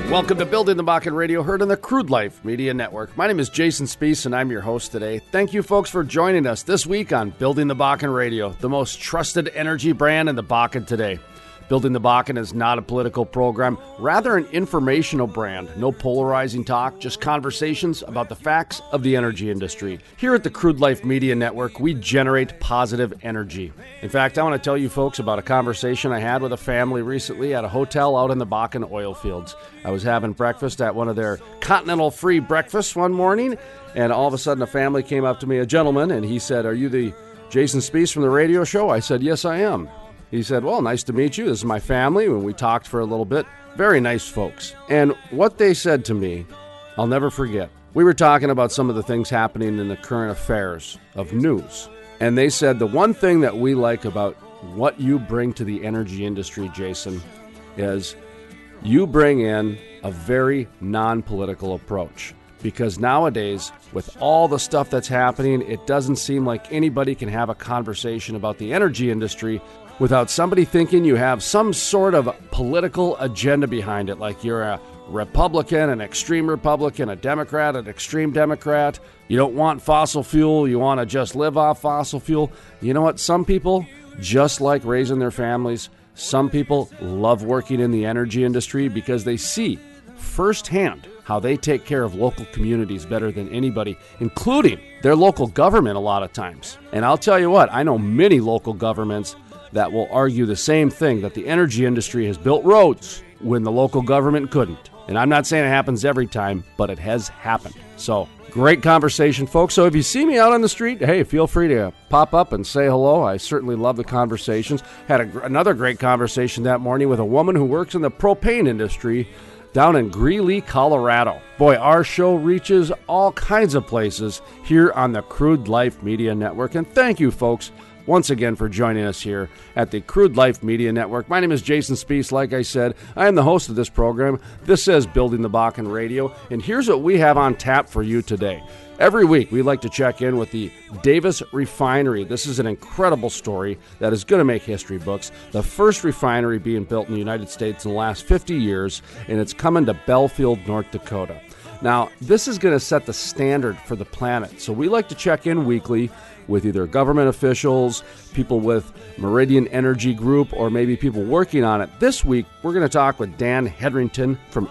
Welcome to Building the Bakken Radio, heard on the Crude Life Media Network. My name is Jason Spiess, and I'm your host today. Thank you, folks, for joining us this week on Building the Bakken Radio, the most trusted energy brand in the Bakken today. Building the Bakken is not a political program, rather an informational brand. No polarizing talk, just conversations about the facts of the energy industry. Here at the Crude Life Media Network, we generate positive energy. In fact, I want to tell you folks about a conversation I had with a family recently at a hotel out in the Bakken oil fields. I was having breakfast at one of their continental free breakfasts one morning, and all of a sudden a family came up to me, a gentleman, and he said, "Are you the Jason Spiess from the radio show?" I said, "Yes, I am." He said, "Well, nice to meet you. This is my family." And we talked for a little bit. Very nice folks. And what they said to me, I'll never forget. We were talking about some of the things happening in the current affairs of news. And they said, the one thing that we like about what you bring to the energy industry, Jason, is you bring in a very non-political approach. Because nowadays, with all the stuff that's happening, it doesn't seem like anybody can have a conversation about the energy industry without somebody thinking you have some sort of political agenda behind it, like you're a Republican, an extreme Republican, a Democrat, an extreme Democrat. You don't want fossil fuel. You want to just live off fossil fuel. You know what? Some people just like raising their families. Some people love working in the energy industry because they see firsthand how they take care of local communities better than anybody, including their local government a lot of times. And I'll tell you what, I know many local governments that will argue the same thing, that the energy industry has built roads when the local government couldn't. And I'm not saying it happens every time, but it has happened. So, great conversation, folks. So if you see me out on the street, hey, feel free to pop up and say hello. I certainly love the conversations. Had another great conversation that morning with a woman who works in the propane industry down in Greeley, Colorado. Boy, our show reaches all kinds of places here on the Crude Life Media Network. And thank you, folks, once again for joining us here at the Crude Life Media Network. My name is Jason Spiess. Like I said, I am the host of this program. This is Building the Bakken Radio, and here's what we have on tap for you today. Every week, we like to check in with the Davis Refinery. This is an incredible story that is going to make history books. The first refinery being built in the United States in the last 50 years, and it's coming to Belfield, North Dakota. Now, this is going to set the standard for the planet, so we like to check in weekly with either government officials, people with Meridian Energy Group, or maybe people working on it. This week, we're going to talk with Dan Hedrington from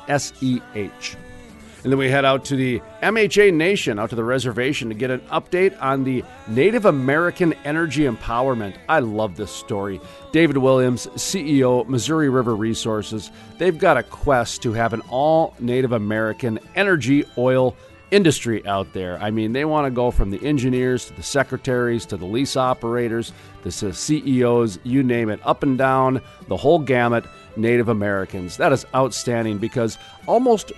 SEH. And then we head out to the MHA Nation, out to the reservation, to get an update on the Native American Energy Empowerment. I love this story. David Williams, CEO, Missouri River Resources, they've got a quest to have an all-Native American energy oil industry out there. I mean, they want to go from the engineers to the secretaries to the lease operators, the CEOs, you name it, up and down, the whole gamut, Native Americans. That is outstanding because almost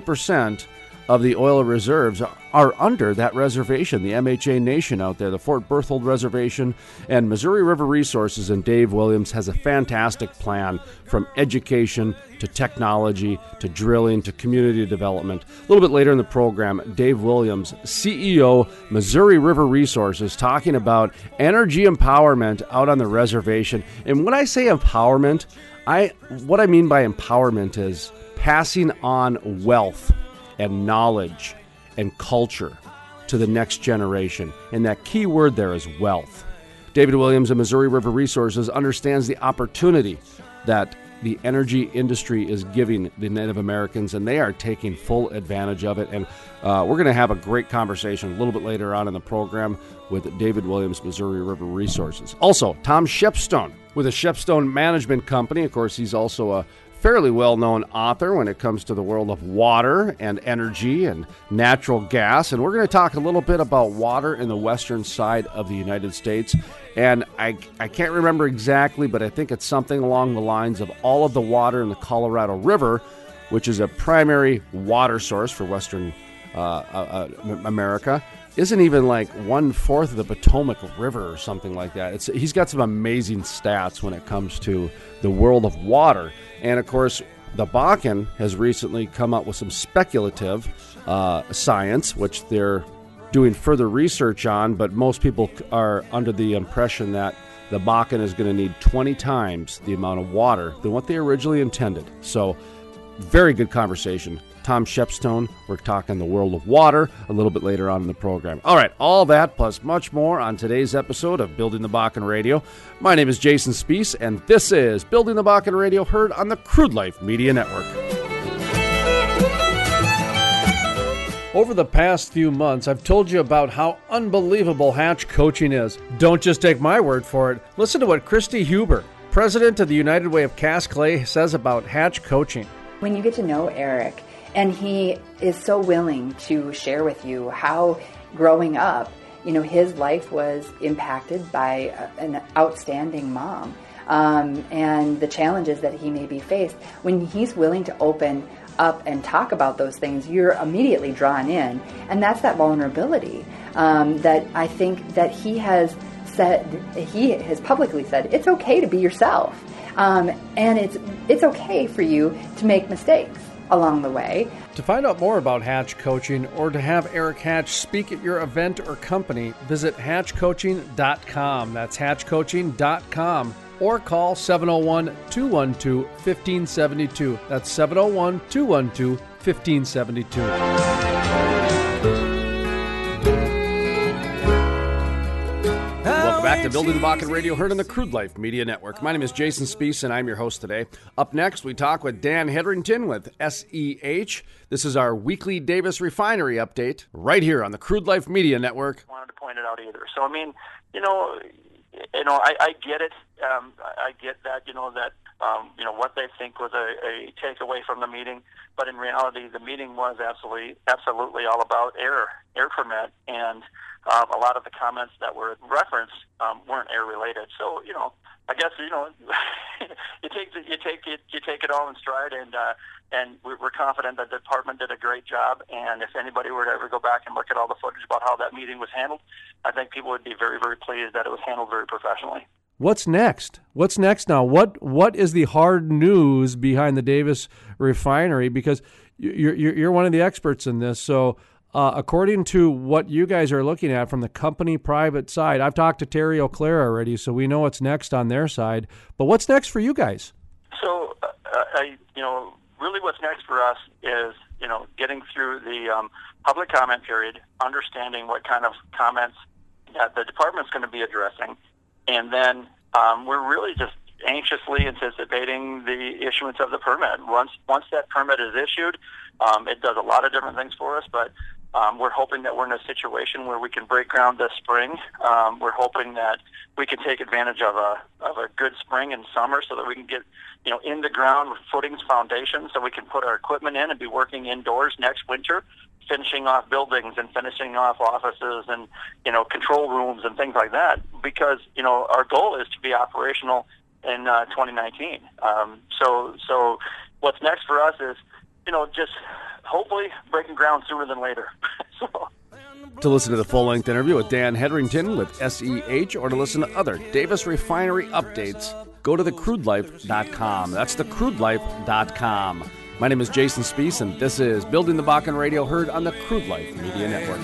20% of the oil reserves are under that reservation, the MHA Nation out there, the Fort Berthold Reservation, and Missouri River Resources and Dave Williams has a fantastic plan from education to technology to drilling to community development. A little bit later in the program, Dave Williams, CEO, Missouri River Resources, talking about energy empowerment out on the reservation. And when I say empowerment, what I mean by empowerment is passing on wealth and knowledge and culture to the next generation. And that key word there is wealth. David Williams of Missouri River Resources understands the opportunity that the energy industry is giving the Native Americans, and they are taking full advantage of it. And we're going to have a great conversation a little bit later on in the program with David Williams, Missouri River Resources. Also, Tom Shepstone with the Shepstone Management Company. Of course, he's also a fairly well-known author when it comes to the world of water and energy and natural gas. And we're going to talk a little bit about water in the western side of the United States. And I can't remember exactly, but I think it's something along the lines of all of the water in the Colorado River, which is a primary water source for western America, isn't even like 1/4 of the Potomac River or something like that. He's got some amazing stats when it comes to the world of water. And, of course, the Bakken has recently come up with some speculative science, which they're doing further research on, but most people are under the impression that the Bakken is going to need 20 times the amount of water than what they originally intended. So Very good conversation. Tom Shepstone, we're talking the world of water a little bit later on in the program. All right, all that plus much more on today's episode of Building the Bakken Radio. My name is Jason Spiess, and this is Building the Bakken Radio, heard on the Crude Life Media Network. Over the past few months, I've told you about how unbelievable Hatch coaching is. Don't just take my word for it. Listen to what Christy Huber, president of the United Way of Cast Clay, says about Hatch coaching. When you get to know Eric, and he is so willing to share with you how growing up, his life was impacted by an outstanding mom, and the challenges that he maybe faced. When he's willing to open up and talk about those things, you're immediately drawn in, and that's that vulnerability that I think that he has publicly said, it's okay to be yourself, and it's okay for you to make mistakes along the way. To find out more about Hatch Coaching or to have Eric Hatch speak at your event or company, visit hatchcoaching.com. That's hatchcoaching.com. Or call 701-212-1572. That's 701-212-1572. Back to Building the Bakken Radio, heard on the Crude Life Media Network. My name is Jason Spiess, and I'm your host today. Up next, we talk with Dan Hedrington with SEH. This is our weekly Davis Refinery update right here on the Crude Life Media Network. I wanted to point it out either. So, I get it. I get that, what they think was a takeaway from the meeting. But in reality, the meeting was absolutely all about air permit, and a lot of the comments that were referenced weren't air related. So, I guess you take it all in stride, and we're confident that the department did a great job. And if anybody were to ever go back and look at all the footage about how that meeting was handled, I think people would be very, very pleased that it was handled very professionally. What's next? What's next now? What is the hard news behind the Davis Refinery? Because you're one of the experts in this. So according to what you guys are looking at from the company private side, I've talked to Terry O'Clair already, so we know what's next on their side. But what's next for you guys? So, really what's next for us is, getting through the public comment period, understanding what kind of comments that the department's going to be addressing. And then we're really just anxiously anticipating the issuance of the permit. Once that permit is issued, it does a lot of different things for us, but we're hoping that we're in a situation where we can break ground this spring. We're hoping that we can take advantage of a good spring and summer so that we can get in the ground with footings, foundations, so we can put our equipment in and be working indoors next winter, finishing off buildings and finishing off offices and, control rooms and things like that, because, our goal is to be operational in 2019. So what's next for us is, just hopefully breaking ground sooner than later. To listen to the full-length interview with Dan Hedrington with SEH or to listen to other Davis Refinery updates, go to thecrudelife.com. That's thecrudelife.com. My name is Jason Spiess, and this is Building the Bakken Radio, heard on the Crude Life Media Network.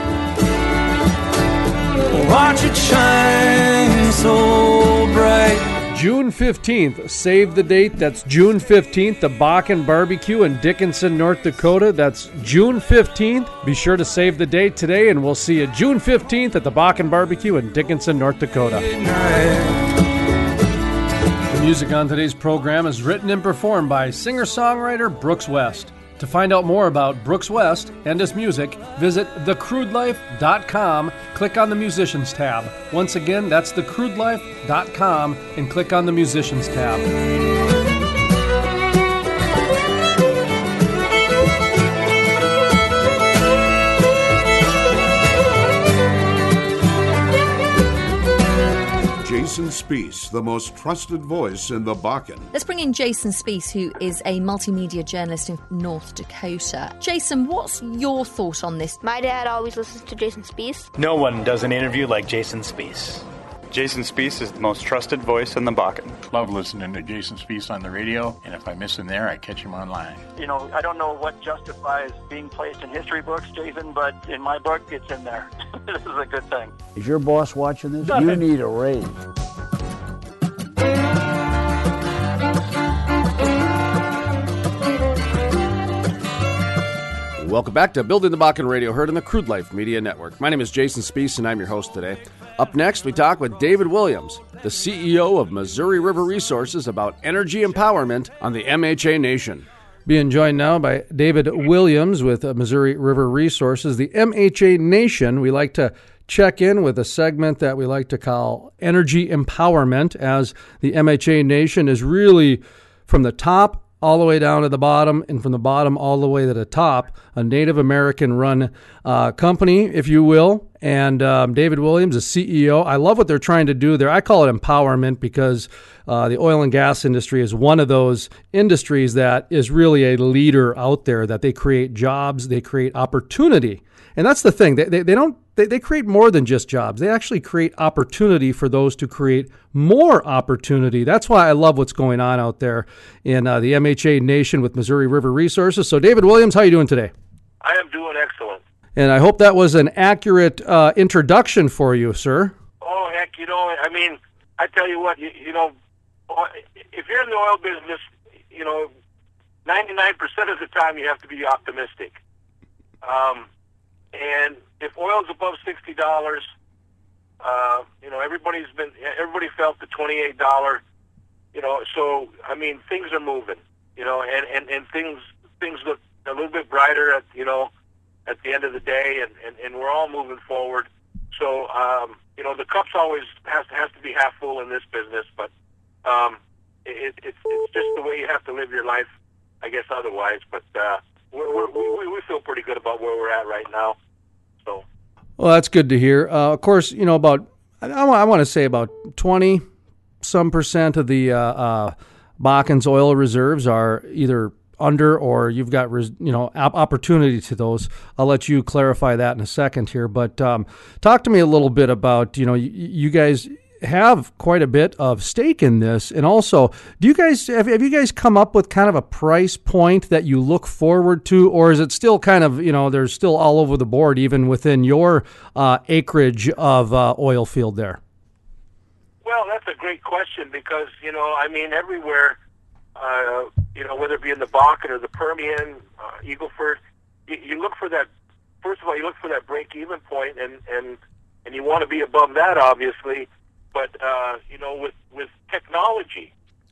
Watch it shine so bright. June 15th, save the date. That's June 15th, the Bakken Barbecue in Dickinson, North Dakota. That's June 15th. Be sure to save the date today, and we'll see you June 15th at the Bakken Barbecue in Dickinson, North Dakota. The music on today's program is written and performed by singer-songwriter Brooks West. To find out more about Brooks West and his music, visit thecrudelife.com, click on the Musicians tab. Once again, that's thecrudelife.com, and click on the Musicians tab. Jason Spiess, the most trusted voice in the Bakken. Let's bring in Jason Spiess, who is a multimedia journalist in North Dakota. Jason, what's your thought on this? My dad always listens to Jason Spiess. No one does an interview like Jason Spiess. Jason Spiess is the most trusted voice in the Bakken. Love listening to Jason Spiess on the radio, and if I miss him there, I catch him online. I don't know what justifies being placed in history books, Jason, but in my book, it's in there. This is a good thing. Is your boss watching this? You need a raise. Welcome back to Building the Bakken Radio, heard on the Crude Life Media Network. My name is Jason Spees, and I'm your host today. Up next, we talk with David Williams, the CEO of Missouri River Resources, about energy empowerment on the MHA Nation. Being joined now by David Williams with Missouri River Resources. The MHA Nation, we like to check in with a segment that we like to call Energy Empowerment, as the MHA Nation is really from the top all the way down to the bottom, and from the bottom all the way to the top, a Native American-run company, if you will. And David Williams, the CEO, I love what they're trying to do there. I call it empowerment because the oil and gas industry is one of those industries that is really a leader out there, that they create jobs, they create opportunity. And that's the thing. They create more than just jobs. They actually create opportunity for those to create more opportunity. That's why I love what's going on out there in the MHA Nation with Missouri River Resources. So, David Williams, how are you doing today? I am doing excellent. And I hope that was an accurate introduction for you, sir. Oh, heck, I mean, I tell you what, you know, if you're in the oil business, 99% of the time you have to be optimistic. And if oil's above $60, everybody felt the $28, so, I mean, things are moving, and things look a little bit brighter at the end of the day, and we're all moving forward. So, the cup's always has to be half full in this business, but it's just the way you have to live your life, I guess, otherwise. But we feel pretty good about where we're at right now. So. Well, that's good to hear. Of course, about I want to say about 20% of the Bakken's oil reserves are either under, or you've got opportunity to those. I'll let you clarify that in a second here. But talk to me a little bit about you guys have quite a bit of stake in this, and also, do you guys have you guys come up with kind of a price point that you look forward to, or is it still kind of there's still all over the board even within your acreage of oil field there? Well, that's a great question because everywhere, whether it be in the Bakken or the Permian, Eagle Ford, you look for that. First of all, you look for that break-even point, and you want to be above that, obviously. But with technology,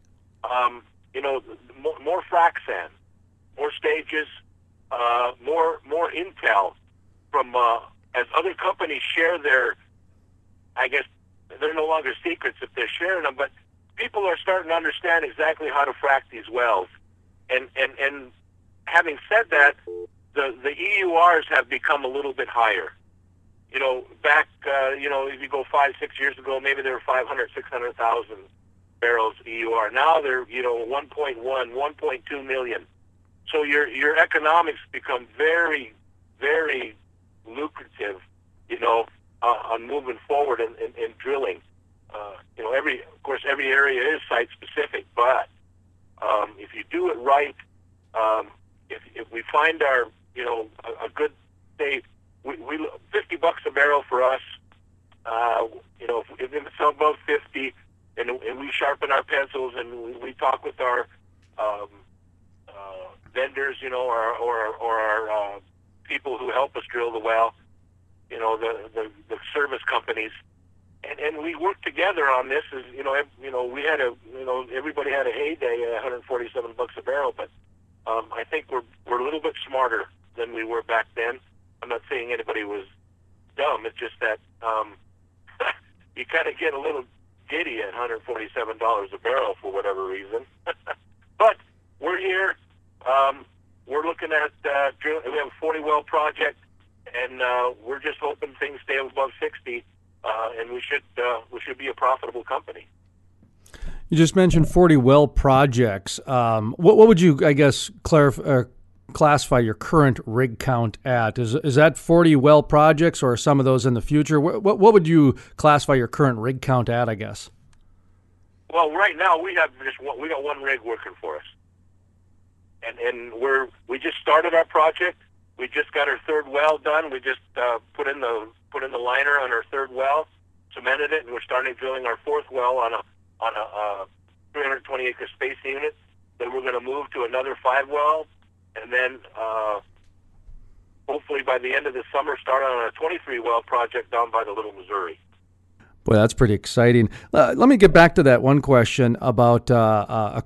more frac sand, more stages, more intel from as other companies share their, I guess they're no longer secrets if they're sharing them, but people are starting to understand exactly how to frac these wells. And having said that, the EURs have become a little bit higher. Back, if you go 5-6 years ago, maybe there were 500,000, 600,000 barrels EUR. Now they're, 1.1, 1.2 million. So your economics become very, very lucrative, on moving forward and drilling. Every area is site specific, but if you do it right, if we find our, a good, say, we $50 a barrel for us. If it's above 50, and we sharpen our pencils and we talk with our vendors, or our people who help us drill the well, the service companies, and we work together on this. As we had everybody had a heyday at $147 a barrel, but I think we're a little bit smarter than we were back then. I'm not saying anybody was dumb. It's just that you kind of get a little giddy at $147 a barrel for whatever reason. But we're here. We're looking at drilling. We have a 40-well project, and we're just hoping things stay above 60, and we should be a profitable company. You just mentioned 40-well projects. What would you, I guess, classify your current rig count at? Is that 40 well projects, or some of those in the future? What would you classify your current rig count at, I guess? Well, right now we got one rig working for us, and we just started our project. We just got our third well done. We just put in the liner on our third well, cemented it, and we're starting drilling our fourth well on a 320 acre spacing unit. Then we're going to move to another 5 well. And then hopefully by the end of the summer, start on a 23-well project down by the Little Missouri. Boy, that's pretty exciting. Let me get back to that one question about a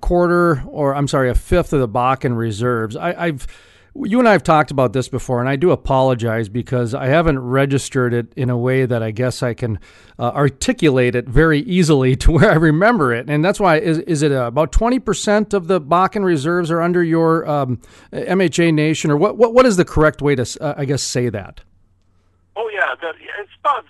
fifth of the Bakken reserves. You and I have talked about this before, and I do apologize because I haven't registered it in a way that I guess I can articulate it very easily to where I remember it. And that's why, is it about 20% of the Bakken reserves are under your MHA Nation, or what is the correct way to, say that? Oh, yeah. It's about,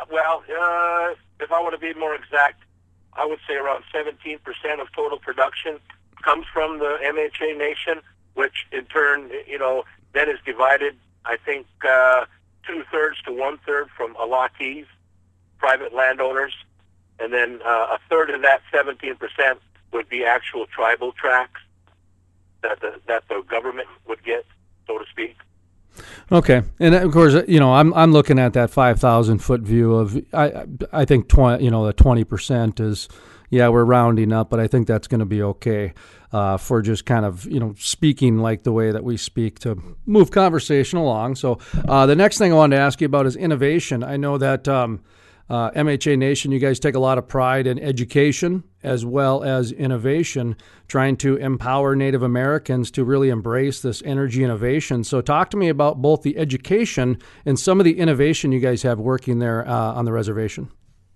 if I want to be more exact, I would say around 17% of total production comes from the MHA Nation, which in turn, then is divided, I think, 2/3 to 1/3 from allottees, private landowners, and then a third of that 17% would be actual tribal tracts that the government would get, so to speak. Okay, and of course, I'm looking at that 5,000-foot view of I think the 20% is, we're rounding up, but I think that's going to be okay for just kind of speaking like the way that we speak to move conversation along. So the next thing I wanted to ask you about is innovation. I know that MHA Nation, you guys take a lot of pride in education as well as innovation, trying to empower Native Americans to really embrace this energy innovation. So talk to me about both the education and some of the innovation you guys have working there on the reservation.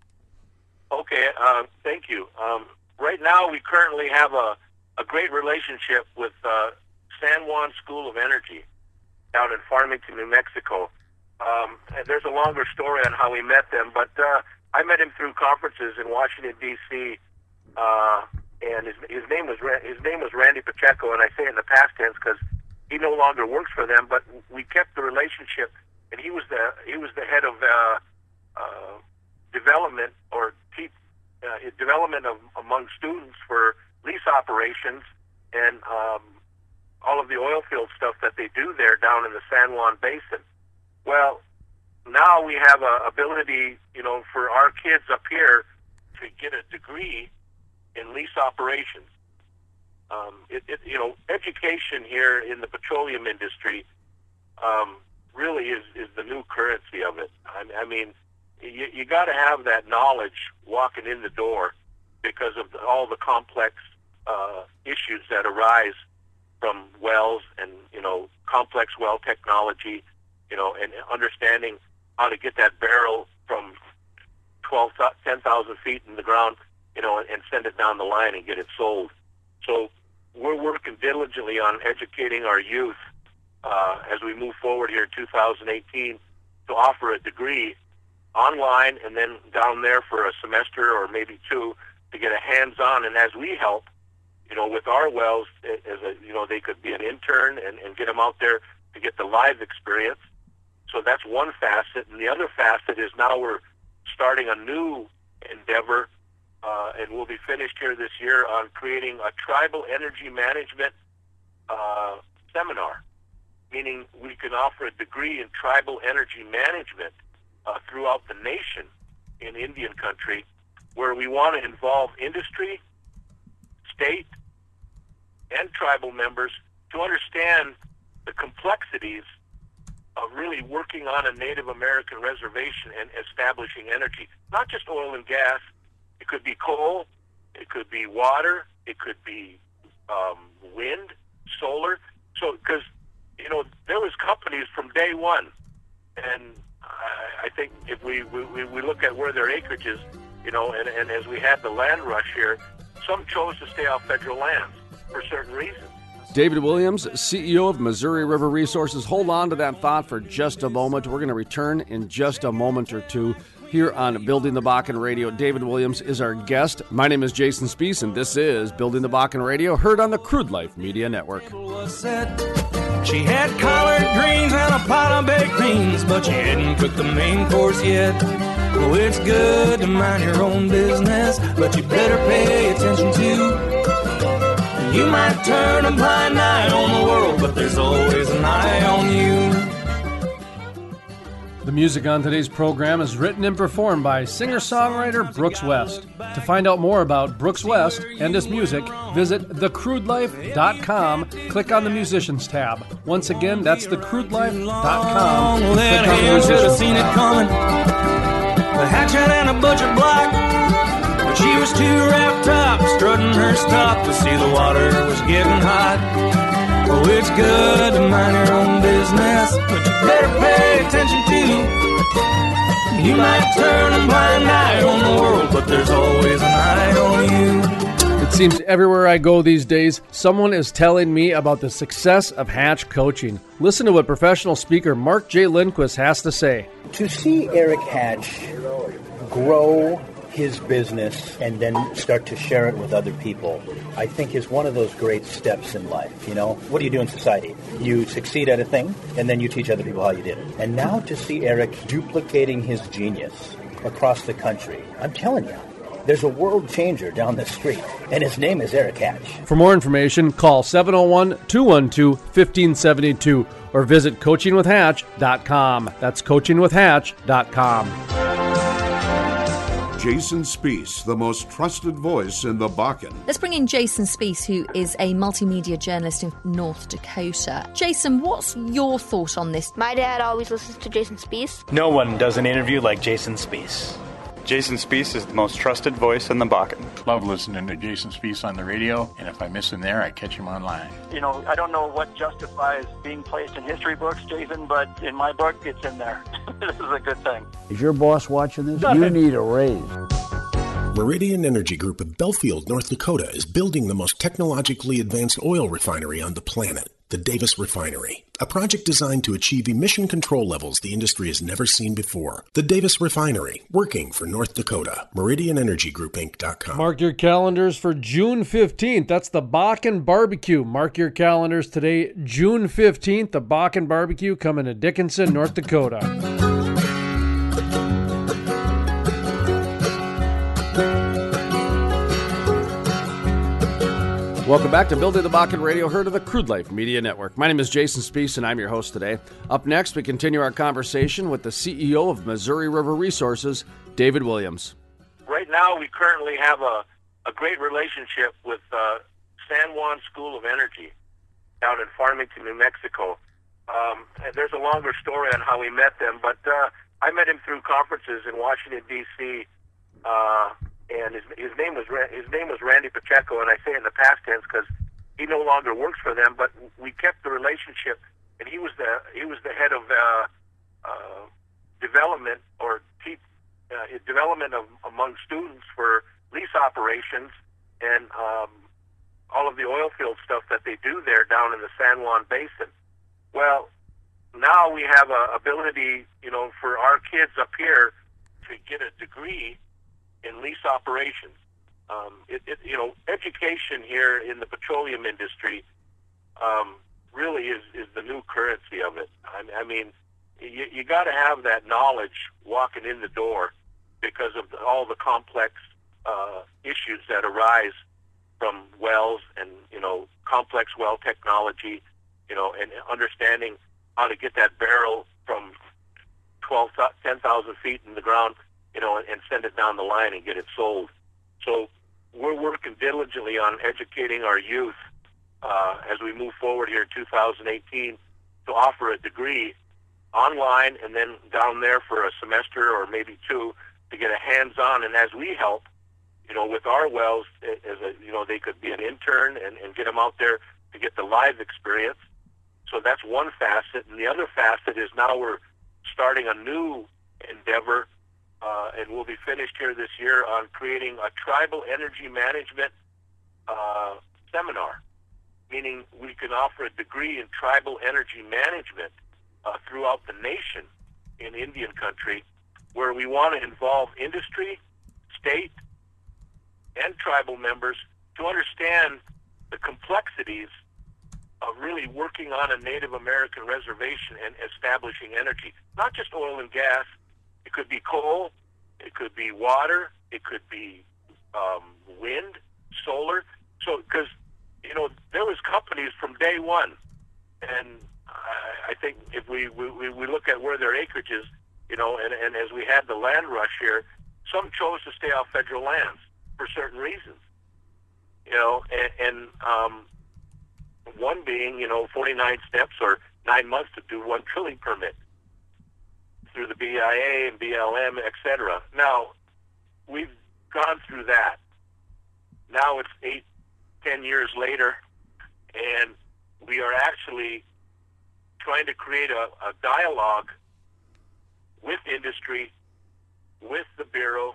Okay, thank you. Right now, we currently have a great relationship with San Juan School of Energy down in Farmington, New Mexico. And there's a longer story on how we met them, but I met him through conferences in Washington, D.C., and his name was Randy Pacheco, and I say it in the past tense because he no longer works for them, but we kept the relationship, and he was the head of development or development among students for lease operations and all of the oil field stuff that they do there down in the San Juan Basin. Well, now we have a ability, for our kids up here to get a degree in lease operations. Education here in the petroleum industry really is the new currency of it. I mean, you got to have that knowledge walking in the door because of all the complex issues that arise from wells and, complex well technology, and understanding how to get that barrel from 10,000 feet in the ground, and send it down the line and get it sold. So we're working diligently on educating our youth as we move forward here in 2018 to offer a degree online and then down there for a semester or maybe two to get a hands-on. And as we help, with our wells, they could be an intern and get them out there to get the live experience. So that's one facet. And the other facet is now we're starting a new endeavor, and we'll be finished here this year on creating a tribal energy management seminar, meaning we can offer a degree in tribal energy management throughout the nation in Indian country, where we want to involve industry, state, and tribal members to understand the complexities of really working on a Native American reservation and establishing energy. Not just oil and gas. It could be coal. It could be water. It could be wind, solar. So, because, there was companies from day one. And I think if we look at where their acreage is, and as we had the land rush here, some chose to stay off federal lands for certain reasons. David Williams, CEO of Missouri River Resources. Hold on to that thought for just a moment. We're going to return in just a moment or two here on Building the Bakken Radio. David Williams is our guest. My name is Jason Spiess, and this is Building the Bakken Radio, heard on the Crude Life Media Network. She had collard greens and a pot of baked beans, but she hadn't cooked the main course yet. Oh, it's good to mind your own business, but you better pay attention too. You might turn a blind eye on the world, but there's always an eye on you. The music on today's program is written and performed by singer-songwriter Brooks West. To find out more about Brooks West and his music, visit thecrudelife.com. Click on the Musicians tab. Once again, that's thecrudelife.com. Well, that hand should have seen it coming. The hatchet and a butcher block. But she was too wrapped up, strutting her stuff to see the water was getting hot. Oh, it's good to mind your own business, but you better pay attention too. You might turn a blind eye on the world, but there's always an eye on you. It seems everywhere I go these days, someone is telling me about the success of Hatch coaching. Listen to what professional speaker Mark J. Lindquist has to say. To see Eric Hatch grow his business and then start to share it with other people, I think is one of those great steps in life. You know, what do you do in society? You succeed at a thing, and then you teach other people how you did it. And now to see Eric duplicating his genius across the country, I'm telling you, there's a world changer down the street, and his name is Eric Hatch. For more information, call 701-212-1572 or visit coachingwithhatch.com. That's coachingwithhatch.com. Jason Spiess, the most trusted voice in the Bakken. Let's bring in Jason Spiess, who is a multimedia journalist in North Dakota. Jason, what's your thought on this? My dad always listens to Jason Spiess. No one does an interview like Jason Spiess. Jason Spiess is the most trusted voice in the Bakken. Love listening to Jason Spiess on the radio, and if I miss him there, I catch him online. You know, I don't know what justifies being placed in history books, Jason, but in my book, it's in there. This is a good thing. Is your boss watching this? You need a raise. Meridian Energy Group of Belfield, North Dakota is building the most technologically advanced oil refinery on the planet, the Davis Refinery. A project designed to achieve emission control levels the industry has never seen before. The Davis Refinery, working for North Dakota. MeridianEnergyGroupInc.com. Mark your calendars for June 15th. That's the Bakken Barbecue. Mark your calendars today, June 15th. The Bakken Barbecue coming to Dickinson, North Dakota. Welcome back to Building the Bakken Radio, heard of the Crude Life Media Network. My name is Jason Spiess, and I'm your host today. Up next, we continue our conversation with the CEO of Missouri River Resources, David Williams. Right now, we currently have a great relationship with San Juan School of Energy down in Farmington, New Mexico. And there's a longer story on how we met them, but I met him through conferences in Washington, D.C., and his name was Randy Pacheco, and I say it in the past tense because he no longer works for them. But we kept the relationship, and he was the head of development development among students for lease operations and all of the oil field stuff that they do there down in the San Juan Basin. Well, now we have a ability, you know, for our kids up here to get a degree in lease operations. Education here in the petroleum industry really is the new currency of it. I mean, you got to have that knowledge walking in the door because of all the complex issues that arise from wells and, you know, complex well technology, you know, and understanding how to get that barrel from 10,000 feet in the ground, you know, and send it down the line and get it sold. So we're working diligently on educating our youth as we move forward here in 2018 to offer a degree online and then down there for a semester or maybe two to get a hands-on. And as we help, you know, with our wells, they could be an intern and get them out there to get the live experience. So that's one facet. And the other facet is now we're starting a new endeavor, and we'll be finished here this year on creating a tribal energy management seminar, meaning we can offer a degree in tribal energy management throughout the nation in Indian country, where we want to involve industry, state, and tribal members to understand the complexities of really working on a Native American reservation and establishing energy. Not just oil and gas. It could be coal, it could be water, it could be wind, solar. So, because, you know, there was companies from day one, and I think if we look at where their acreage is, And as we had the land rush here, some chose to stay off federal lands for certain reasons. One being, 49 steps or 9 months to do one drilling permit through the BIA and BLM, etc. Now, we've gone through that. Now it's 8-10 years later, and we are actually trying to create a dialogue with industry, with the Bureau,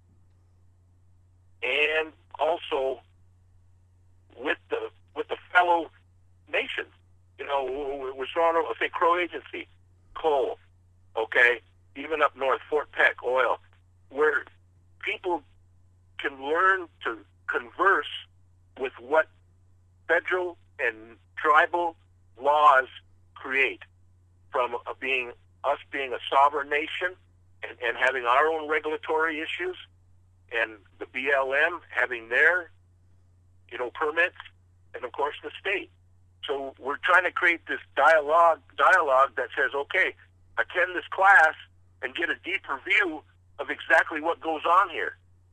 and also with the fellow nations. We're surrounded with, say, Crow Agency, coal, okay, even up north, Fort Peck, oil, where people can learn to converse with what federal and tribal laws create, from being a sovereign nation and having our own regulatory issues, and the BLM having their, permits, and of course the state. So we're trying to create this dialogue that says, okay, attend this class and get a deeper view of exactly what goes on here.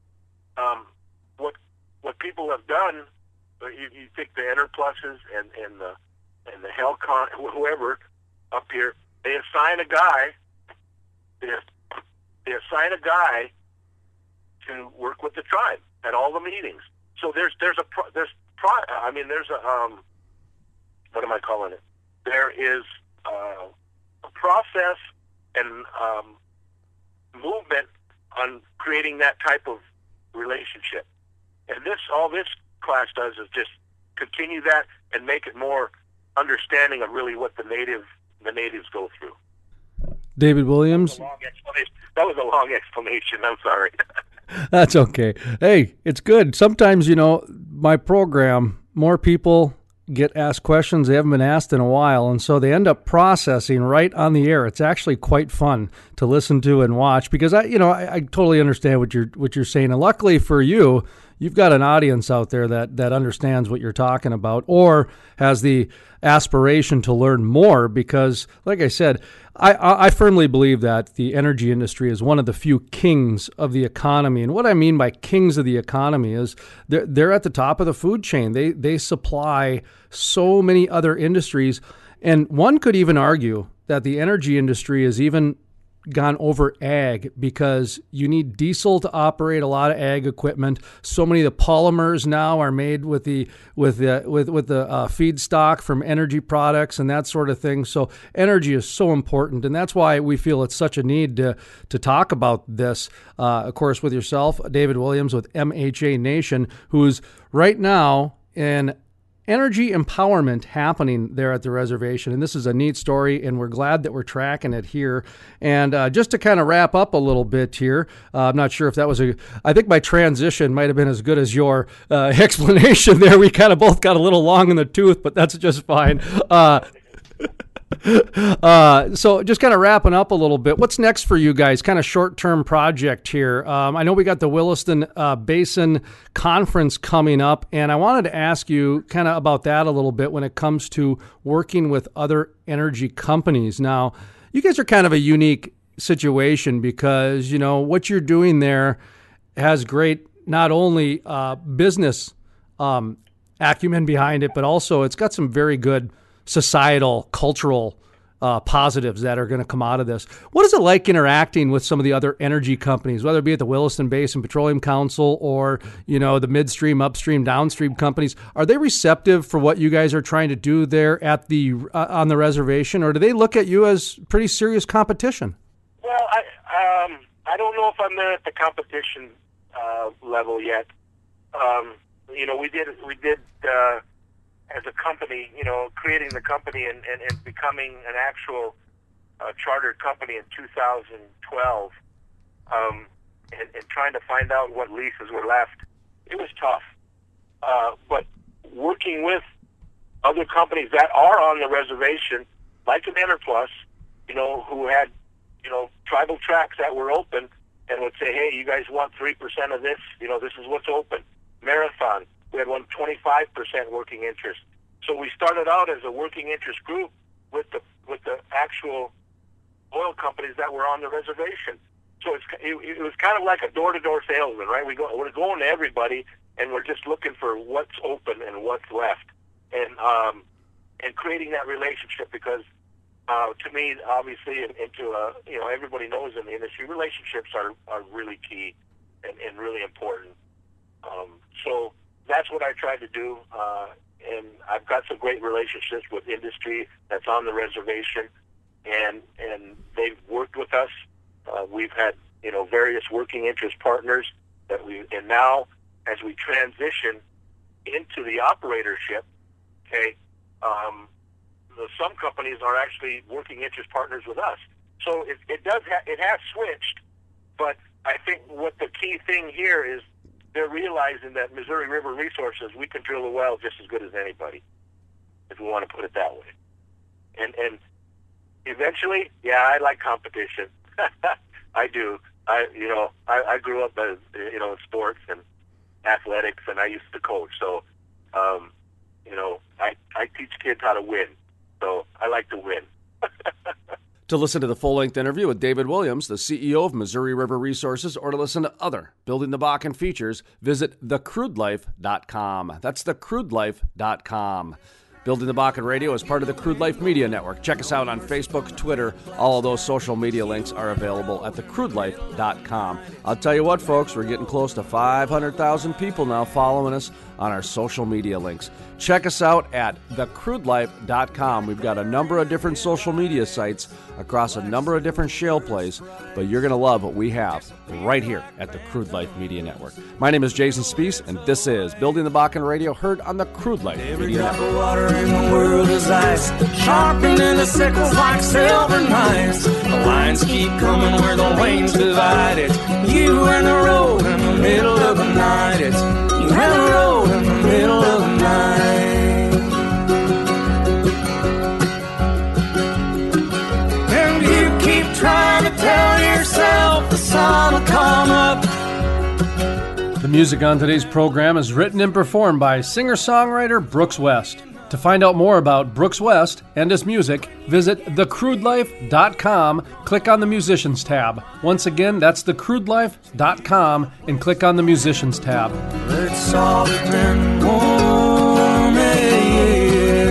What people have done, you take the Enerpluses and the Helcon, whoever up here, they assign a guy. They assign a guy to work with the tribe at all the meetings. So what am I calling it? There is a process and movement on creating that type of relationship. And all this class does is just continue that and make it more understanding of really what the natives go through. David Williams. That was a long explanation. I'm sorry. That's okay. Hey, it's good. Sometimes, my program, more people get asked questions they haven't been asked in a while, and so they end up processing right on the air. It's actually quite fun to listen to and watch, because I totally understand what you're saying, and luckily for you, you've got an audience out there that understands what you're talking about, or has the aspiration to learn more, because, like I said, I firmly believe that the energy industry is one of the few kings of the economy. And what I mean by kings of the economy is they're at the top of the food chain. They supply so many other industries. And one could even argue that the energy industry is even gone over ag, because you need diesel to operate a lot of ag equipment. So many of the polymers now are made with the feedstock from energy products and that sort of thing. So energy is so important, and that's why we feel it's such a need to talk about this. Of course, with yourself, David Williams with MHA Nation, who's right now in energy empowerment happening there at the reservation. And this is a neat story, and we're glad that we're tracking it here. And just to kind of wrap up a little bit here, I'm not sure if that was I think my transition might have been as good as your explanation there. We kind of both got a little long in the tooth, but that's just fine. So just kind of wrapping up a little bit, what's next for you guys? Kind of short-term project here. I know we got the Williston Basin Conference coming up, and I wanted to ask you kind of about that a little bit when it comes to working with other energy companies. Now, you guys are kind of a unique situation, because, what you're doing there has great, not only business acumen behind it, but also it's got some very good societal, cultural positives that are going to come out of this. What is it like interacting with some of the other energy companies, whether it be at the Williston Basin Petroleum Council or, the midstream, upstream, downstream companies? Are they receptive for what you guys are trying to do there at the on the reservation, or do they look at you as pretty serious competition? Well, I don't know if I'm there at the competition level yet. We did. As a company, creating the company and becoming an actual chartered company in 2012, and trying to find out what leases were left, it was tough. But working with other companies that are on the reservation, like an Enerplus, who had, tribal tracts that were open, and would say, hey, you guys want 3% of this? This is what's open. Marathon. We had 25% working interest. So we started out as a working interest group with the actual oil companies that were on the reservation. So it was kind of like a door-to-door salesman, right? We're going to everybody, and we're just looking for what's open and what's left, and creating that relationship. Because to me, obviously, and to everybody knows in the industry, relationships are really key and really important. So that's what I tried to do, and I've got some great relationships with industry that's on the reservation, and they've worked with us. We've had various working interest partners and now as we transition into the operatorship, okay, some companies are actually working interest partners with us. So it has switched, but I think what the key thing here is they're realizing that Missouri River Resources, we can drill a well just as good as anybody, if we want to put it that way. And eventually, yeah, I like competition. I do. I grew up as in sports and athletics, and I used to coach. So, I teach kids how to win. So I like to win. To listen to the full-length interview with David Williams, the CEO of Missouri River Resources, or to listen to other Building the Bakken features, visit thecrudelife.com. That's thecrudelife.com. Building the Bakken Radio is part of the Crude Life Media Network. Check us out on Facebook, Twitter. All of those social media links are available at thecrudelife.com. I'll tell you what, folks, we're getting close to 500,000 people now following us on our social media links. Check us out at thecrudelife.com. We've got a number of different social media sites across a number of different shale plays, but you're going to love what we have right here at the Crude Life Media Network. My name is Jason Spees, and this is Building the Bakken Radio, heard on the Crude Life Media Network. Every drop of water in the world is ice, sharpening the sickles like silver knives. The lines keep coming where the lanes divide it. You and the road in the middle of the night. It's you and the road in the middle of the night. And you keep trying to tell yourself the sun will come up. The music on today's program is written and performed by singer-songwriter Brooks West. To find out more about Brooks West and his music, visit thecrudelife.com, click on the Musicians tab. Once again, that's thecrudelife.com, and click on the Musicians tab. It's soft and warm, yeah.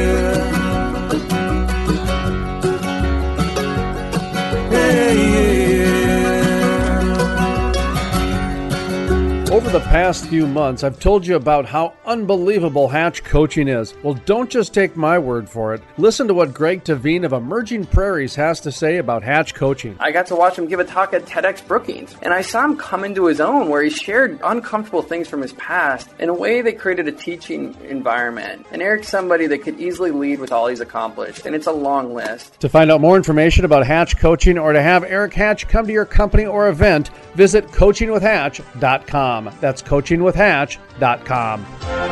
Over the past few months, I've told you about how unbelievable Hatch coaching is. Well, don't just take my word for it. Listen to what Greg Tavine of Emerging Prairies has to say about Hatch coaching. I got to watch him give a talk at TEDx Brookings, and I saw him come into his own where he shared uncomfortable things from his past in a way that created a teaching environment. And Eric's somebody that could easily lead with all he's accomplished, and it's a long list. To find out more information about Hatch coaching or to have Eric Hatch come to your company or event, visit coachingwithhatch.com. That's coachingwithhatch.com.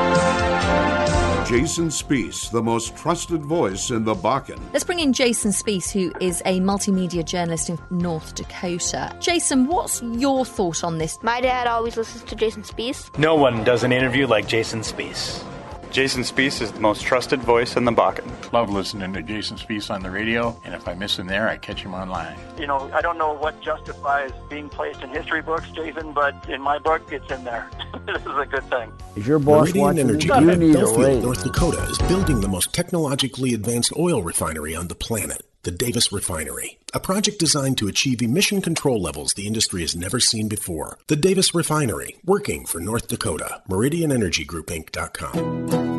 Jason Spees, the most trusted voice in the Bakken. Let's bring in Jason Spees, who is a multimedia journalist in North Dakota. Jason, what's your thought on this? My dad always listens to Jason Spees. No one does an interview like Jason Spees. Jason Spees is the most trusted voice in the Bakken. Love listening to Jason Spees on the radio, and if I miss him there, I catch him online. I don't know what justifies being placed in history books, Jason, but in my book, it's in there. This is a good thing. Is your boss Meridian watching Energy this? Group You at need a Belfield, raise. North Dakota is building the most technologically advanced oil refinery on the planet, the Davis Refinery. A project designed to achieve emission control levels the industry has never seen before. The Davis Refinery, working for North Dakota. MeridianEnergyGroupInc.com.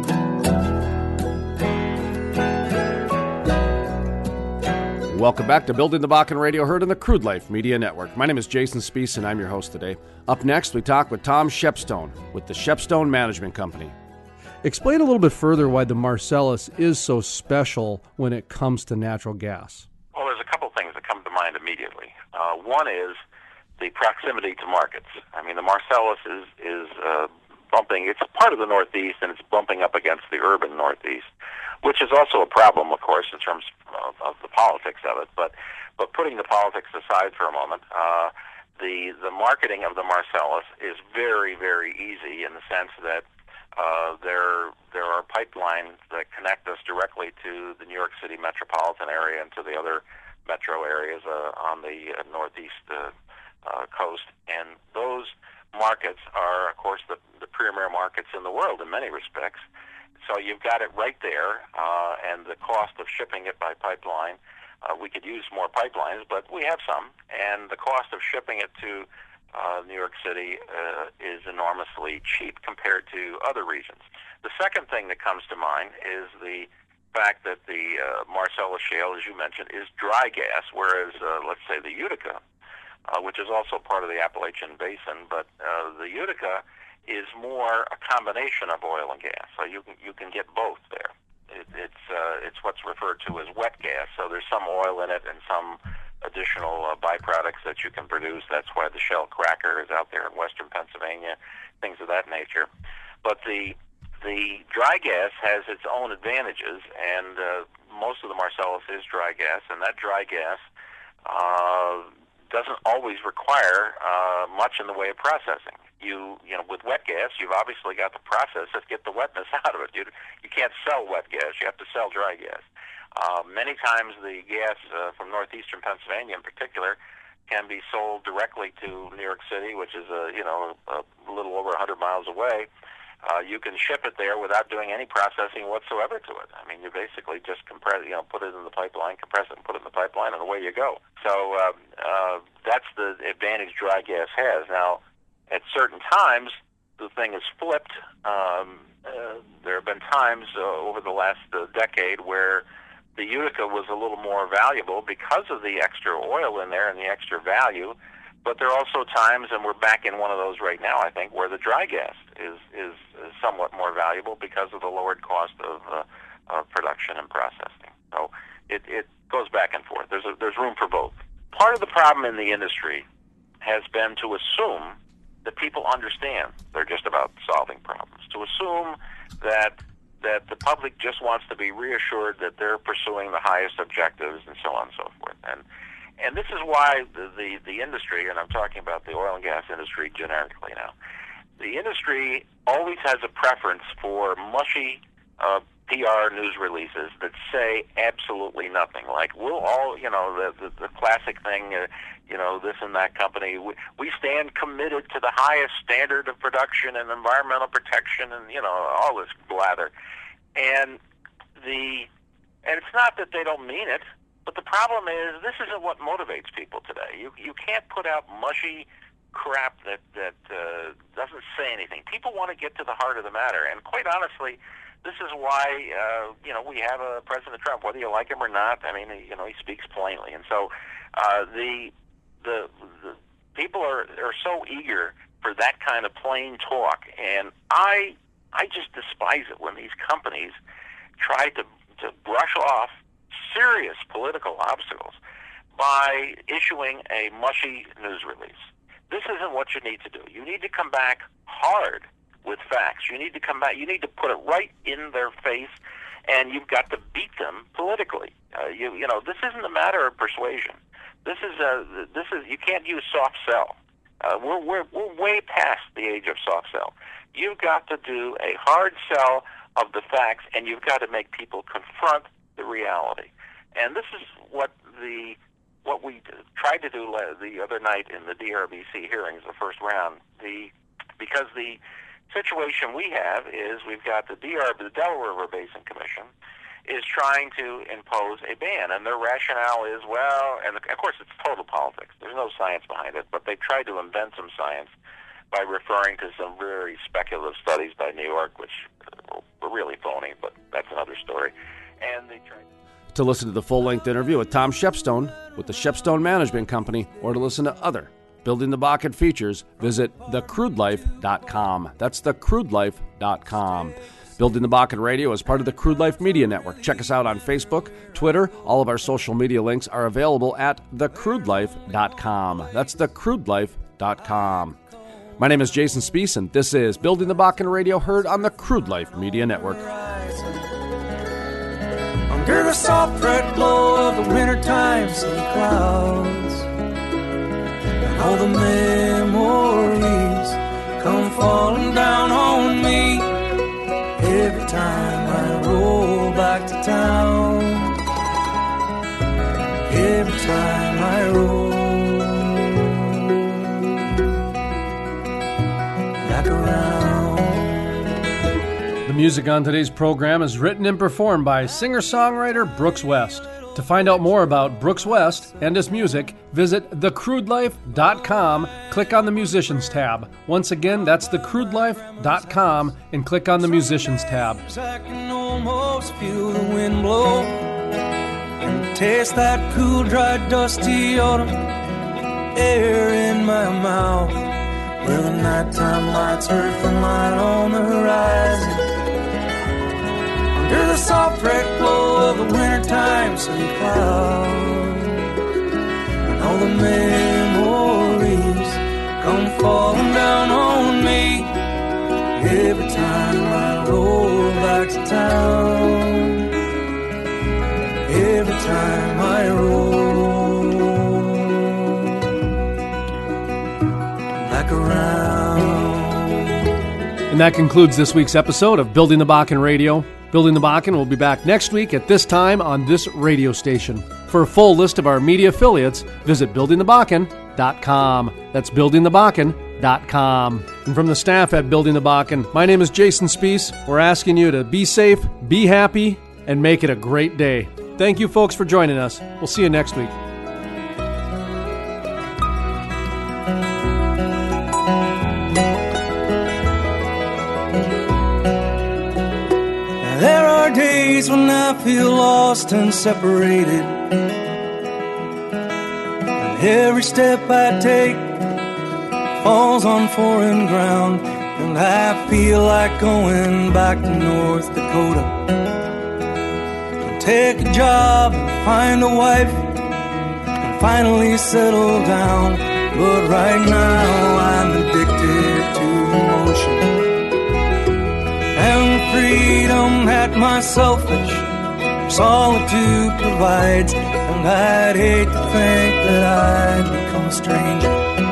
Welcome back to Building the Bakken Radio, heard on the Crude Life Media Network. My name is Jason Spees, and I'm your host today. Up next, we talk with Tom Shepstone with the Shepstone Management Company. Explain a little bit further why the Marcellus is so special when it comes to natural gas. Well, there's a couple things that come to mind immediately. One is the proximity to markets. I mean, the Marcellus is bumping. It's part of the Northeast, and it's bumping up against the urban Northeast, which is also a problem, of course, in terms of the politics of it. But putting the politics aside for a moment, the marketing of the Marcellus is very, very easy in the sense that there are pipelines that connect us directly to the New York City metropolitan area and to the other metro areas on the northeast coast. And those markets are, of course, the premier markets in the world in many respects. So you've got it right there, and the cost of shipping it by pipeline, we could use more pipelines, but we have some, and the cost of shipping it to New York City is enormously cheap compared to other regions. The second thing that comes to mind is the fact that the Marcellus Shale, as you mentioned, is dry gas, whereas, let's say, the Utica, which is also part of the Appalachian Basin, but the Utica is more a combination of oil and gas, so you can get both there. It's what's referred to as wet gas, so there's some oil in it and some additional byproducts that you can produce. That's why the Shell cracker is out there in western Pennsylvania, things of that nature. But the dry gas has its own advantages, and most of the Marcellus is dry gas, and that dry gas doesn't always require much in the way of processing. You know, with wet gas, you've obviously got the process to get the wetness out of it. You can't sell wet gas; you have to sell dry gas. Many times, the gas from northeastern Pennsylvania, in particular, can be sold directly to New York City, which is a little over 100 miles away. You can ship it there without doing any processing whatsoever to it. I mean, you basically just compress, put it in the pipeline, compress it, and put it in the pipeline, and away you go. So that's the advantage dry gas has. Now, at certain times, the thing is flipped. There have been times over the last decade where the Utica was a little more valuable because of the extra oil in there and the extra value. But there are also times, and we're back in one of those right now, I think, where the dry gas is somewhat more valuable because of the lowered cost of production and processing. So it goes back and forth. There's room for both. Part of the problem in the industry has been to assume that people understand they're just about solving problems, to assume that the public just wants to be reassured that they're pursuing the highest objectives and so on and so forth. And this is why the industry, and I'm talking about the oil and gas industry generically now, the industry always has a preference for mushy PR news releases that say absolutely nothing. Like, we'll all, the classic thing, this and that company, we stand committed to the highest standard of production and environmental protection and, all this blather. And it's not that they don't mean it, but the problem is this isn't what motivates people today. You can't put out mushy crap that doesn't say anything. People want to get to the heart of the matter, and quite honestly, this is why we have a President Trump, whether you like him or not. I mean, he speaks plainly, and so the people are so eager for that kind of plain talk, and I just despise it when these companies try to brush off serious political obstacles by issuing a mushy news release. This isn't what you need to do. You need to come back hard with facts. You need to come back. You need to put it right in their face, and you've got to beat them politically. This isn't a matter of persuasion. This is you can't use soft sell. We're way past the age of soft sell. You've got to do a hard sell of the facts, and you've got to make people confront the reality. And this is what we tried to do the other night in the DRBC hearings, the first round. Because the situation we have is we've got the Delaware River Basin Commission is trying to impose a ban, and their rationale is, and of course it's total politics. There's no science behind it, but they tried to invent some science by referring to some very speculative studies by New York, which were really phony, but that's another story. And they tried to listen to the full-length interview with Tom Shepstone with the Shepstone Management Company, or to listen to other Building the Bakken features, visit thecrudelife.com. That's thecrudelife.com. Building the Bakken Radio is part of the Crude Life Media Network. Check us out on Facebook, Twitter. All of our social media links are available at thecrudelife.com. That's thecrudelife.com. My name is Jason Spees, and this is Building the Bakken Radio, heard on the Crude Life Media Network. Under the soft red glow of the wintertime sea clouds, and all the memories come falling down on me every time I roll back to town. Every time I roll back around. The music on today's program is written and performed by singer-songwriter Brooks West. To find out more about Brooks West and his music, visit thecrudelife.com, click on the Musicians tab. Once again, that's thecrudelife.com and click on the Musicians tab. I can almost feel the wind blow and taste that cool, dry, dusty autumn air in my mouth, where the nighttime lights earth and light on the horizon. Under the soft red glow of the wintertime sunny cloud, and all the memories come falling down on me every time I roll back to town. Every time I roll back around. And that concludes this week's episode of Building the Bakken Radio. Building the Bakken will be back next week at this time on this radio station. For a full list of our media affiliates, visit buildingthebakken.com. That's buildingthebakken.com. And from the staff at Building the Bakken, my name is Jason Spees. We're asking you to be safe, be happy, and make it a great day. Thank you, folks, for joining us. We'll see you next week. There are days when I feel lost and separated, and every step I take falls on foreign ground, and I feel like going back to North Dakota and take a job and find a wife and finally settle down. But right now I'm addicted to emotion and the freedom that my selfish solitude provides. And I'd hate to think that I'd become a stranger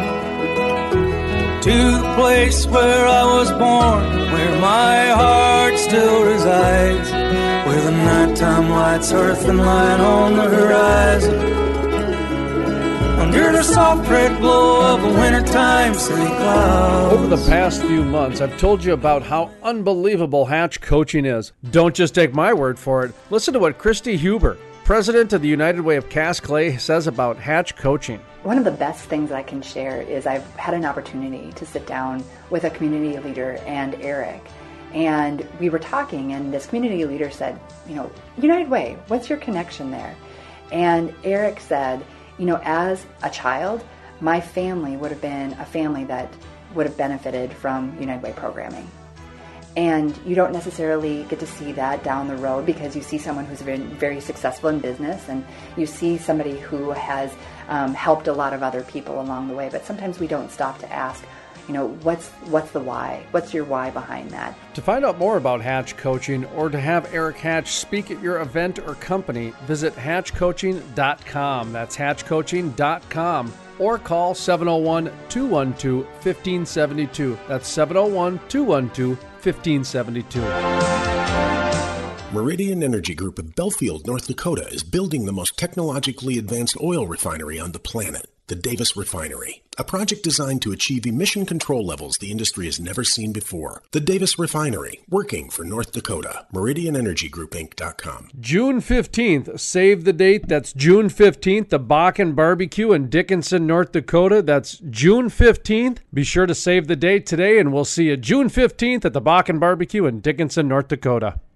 to the place where I was born, where my heart still resides, where the nighttime lights earth and light on the horizon, under the soft red glow of the wintertime city clouds. Over the past few months, I've told you about how unbelievable Hatch coaching is. Don't just take my word for it. Listen to what Christy Huber, president of the United Way of Cast Clay, says about Hatch coaching. One of the best things I can share is I've had an opportunity to sit down with a community leader and Eric. And we were talking, and this community leader said, United Way, what's your connection there? And Eric said, as a child, my family would have been a family that would have benefited from United Way programming. And you don't necessarily get to see that down the road because you see someone who's been very successful in business and you see somebody who has helped a lot of other people along the way. But sometimes we don't stop to ask, what's the why? What's your why behind that? To find out more about Hatch Coaching or to have Eric Hatch speak at your event or company, visit hatchcoaching.com. That's hatchcoaching.com. Or call 701-212-1572. That's 701-212-1572. Meridian Energy Group of Belfield, North Dakota is building the most technologically advanced oil refinery on the planet, the Davis Refinery, a project designed to achieve emission control levels the industry has never seen before. The Davis Refinery, working for North Dakota. MeridianEnergyGroupInc.com. June 15th, save the date. That's June 15th, the Bakken Barbecue in Dickinson, North Dakota. That's June 15th. Be sure to save the date today, and we'll see you June 15th at the Bakken Barbecue in Dickinson, North Dakota.